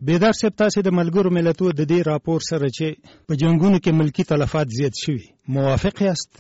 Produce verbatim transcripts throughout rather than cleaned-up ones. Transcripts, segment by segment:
بیدار صاحب، تاسو د ملګرو ملتونو د دې راپور سره چې په جنگونو کې ملکی تلفات زیات شوي موافق یاست؟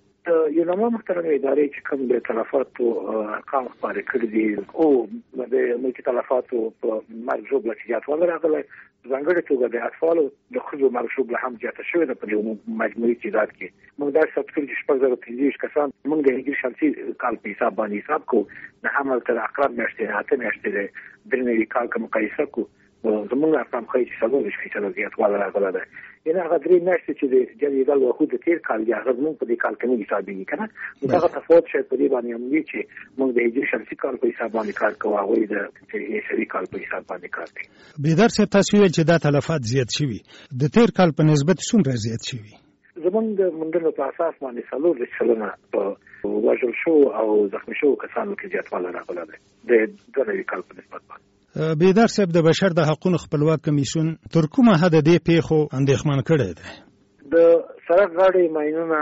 یو نامه محترمه ادارې چې کوم د تلفاتو ارقام خپاره کړي دي او د ملکی تلفاتو په مرګ ژوبله چې زیاتوالی راغلی، ځانګړې توګه د اطفالو د ښځو مرګ ژوبله هم زیاته شوې ده په دې مجموعي تعداد کې. موږ داسې ثبت کړي چې شپږ زره پنځه ویشت کسان موږ د هجري شمسي کال په حساب باندې حساب کوو، د حمل تر اقرب میاشتې اته میاشتې د درې نوي کال که مقایسه کوو، زموږ ارقام ښایي چې څلور ویشت فیصده زیاتوالی راغلی دی. یعنې هغه درې میاشتې چې د جنګ یدل وحود د تېر کال دي هغه زموږ په دې کال کې نه حسابېږي که نه. نو دغه تفاوت شاید په دې باندې هم وي چې موږ د هجري شمسي کال په حساب باندې کار کوو، هغوی د عیسوي کال په حساب باندې کار کوي. بیدار صاحب، تاسو ویل چې دا تلفات زیات شوي، د تېر کال په نسبت څومره زیات شوي؟ زموږ د موندنو په اساس باندې څلور ویشت سلنه په وژل شوو او زخمي شوو کسانو کې زیاتوالی راغلی دی د دوه نوي کال په نسبت باندې. بیدار صاحب، د بشر د حقونو خپلواک کمیسیون تر کومه حده دې پیښو اندېښمن کړی دی؟ د سړک غاړې ماینونه،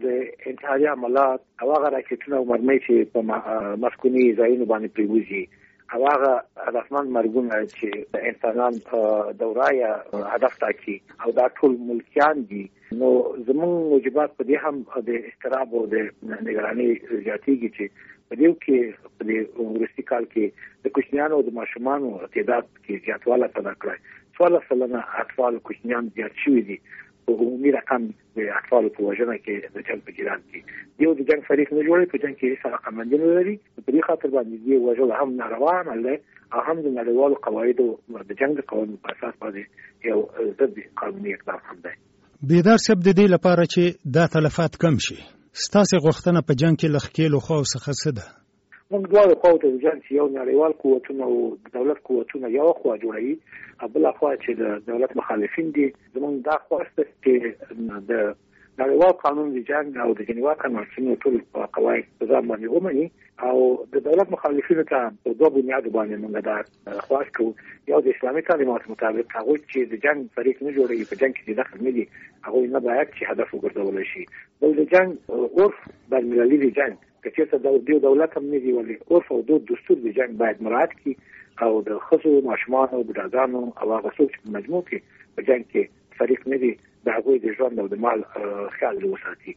د انتحاري عملات او هغه راکټونه او مرمۍ چې په مسکوني ځایونو باندې پرېوځي او هغه هدفمند مرګونه چې د انسانان دوره یا هدف ټاکي او دا ټول ملکیان دي، نو زموږ موجبات په دې هم د اضطراب او د نگرانۍ زیاتېږي چې په دې کې په دې وروستي کال کې د کوچنیانو او د ماشومانو تعداد کې زیاتوالی پیدا کړی. څوارلس سلنه اطفال کوچنیان زیات شوي دي په عمومي رقم د اطفالو په وژنه کې د جنګ په جریان کې. یو د جنګ فریق نه جوړوي، په جنګ کې هېڅ علاقمندي نه لري، په دې خاطر باندې دې وژل هم ناروا عمل دی او هم د نړیوالو قواعدو د جنګ د قوانینو په اساس باندې یو ضد قانوني اقدام هم دی. بیدار صاحب، د دې لپاره چې دا تلفات کم شي، ستاسې غوښتنه په جنګ کې له ښکېلو خواو څخه څه ده؟ موږ دواړو خواو ته د جنګ چې یو نړیوال قوتونه او د دولت قوتونه یوه خوا جوړوي او بله خوا چې د دولت مخالفین دي، زموږ دا خواست ده چې د نړیوال قانون د جنګ او د جنیوا کنوانسیون ټول قواعد په ځان باندې ومني او د دولت مخالفینو ته په دوه بنیادو باندې موږ دا خواست کوو. یو د اسلامي تعلیماتو مطابق هغوی چې د جنګ فریق نه جوړوي، په جنګ کې دخل نه دي، هغوی نه باید چې هدف وګرځولی شي. بل د جنګ عرف بینالمللي د جنګ که چېرته د دولت هم نه دي، ولې عرف او دود دستور د جنګ باید مراعات کړي او د ښځو، ماشومانو، بوډاګانو او هغه څوک چې په مجموع کې په جنګ کې فریق نه دي د هغوی د ژوند او د مال خیال وساتي.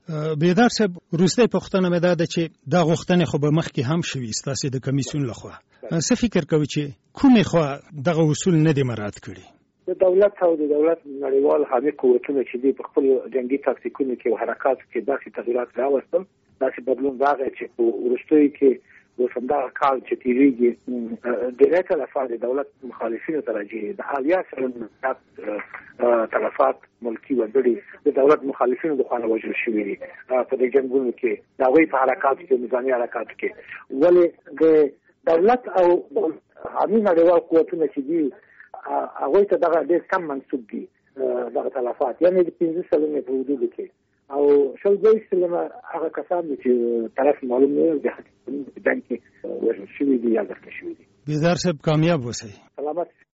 بیدار صاحب، وروستۍ پوښتنه مې دا ده چې دا غوښتنې خو به مخکې هم شوي ستاسې د کمیسیون لخوا، څه فکر کوي چې کومې خوا دغه اصول نه دي مراعات کړي؟ د دولت او د دولت نړیوال حامي قوتونه چې دي په خپل جنګي تاکتیکونو کې او حرکاتو کې داسې تغیرات راوستل، داسې بدلون راغی چې په وروستیو کې اوس همدغه کال چې تېرېږي ډېری تلفات د دولت مخالفینو ته راځي. د حالیه سره تلفات ملکي وګړي د دولت مخالفینو د خوا نه وژل شوي دي په دې جنګونو کې، د هغوی په حرکاتو کې، نظامي حرکاتو کې. ولې د دولت او حامي نړیوال قوتونه چې دي هغوی ته دغه ډېر کم منسوب دي دغه تلفات، یعنې د پنځه سلنې په حدودو کې او شل دوه سلنه هغه کسان دي چې طرف معلوم نه وي د جنګ کې وژل شوي دي یا ځخمي شوي دي. بیدار صاحب، کامیاب اوسئ. سلامت.